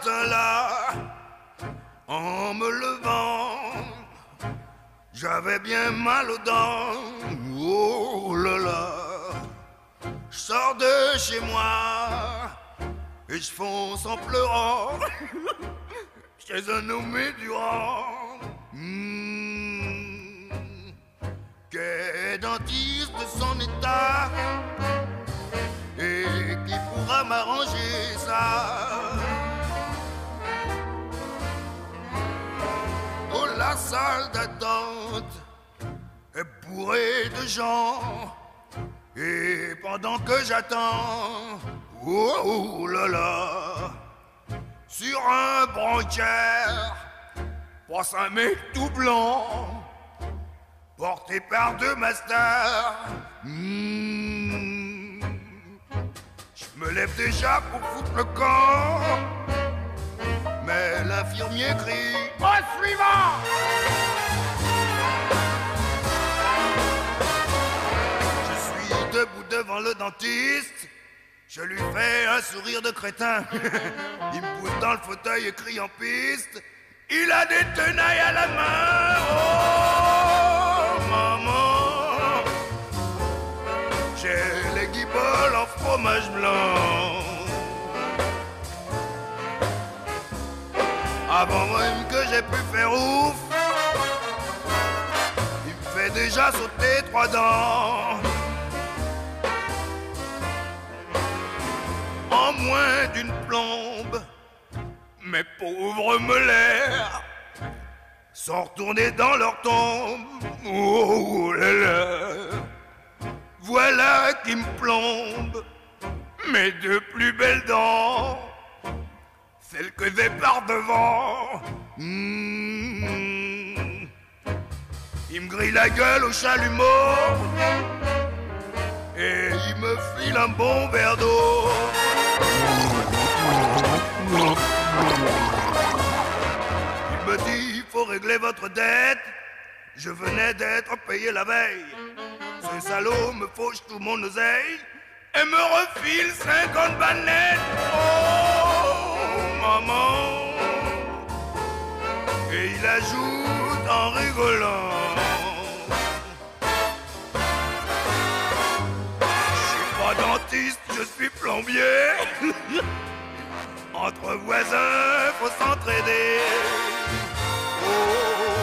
matin-là, en me levant, j'avais bien mal aux dents. Oh là là, je sors de chez moi et je fonce en pleurant chez un nommé Durand, qui est dentiste de son état et qui pourra m'arranger ça. Oh, la salle d'attente est bourrée de gens et pendant que j'attends, oh là là, sur un branquière passe un mec tout blanc porté par deux masters. Je me lève déjà pour foutre le camp, mais l'infirmier crie au suivant. Je suis debout devant le dentiste, je lui fais un sourire de crétin. Il me pousse dans le fauteuil et crie en piste, il a des tenailles à la main. Oh maman, j'ai les guiboles en fromage blanc. Avant même que j'ai pu faire ouf, il me fait déjà sauter 3 dents. En moins d'une plombe, mes pauvres molaires sont retournés dans leur tombe. Oh là là, voilà qui me plombe mes 2 plus belles dents, celles que j'ai par devant. Il me grille la gueule au chalumeau et il me file un bon verre d'eau. Il me dit, il faut régler votre dette. Je venais d'être payé la veille. Ce salaud me fauche tout mon oseille et me refile 50 balles nettes. Oh, maman. Et il ajoute en rigolant, je suis pas dentiste, je suis plombier. Entre voisins, faut s'entraider. Oh.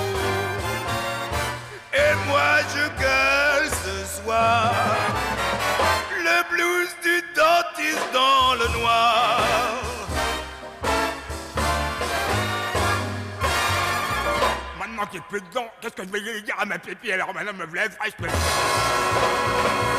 Et moi je gueule ce soir le blues du dentiste dans le noir. Maintenant qu'il n'y a plus de dents, qu'est-ce que je vais dire à ma pépie? Alors maintenant me lève, je peux...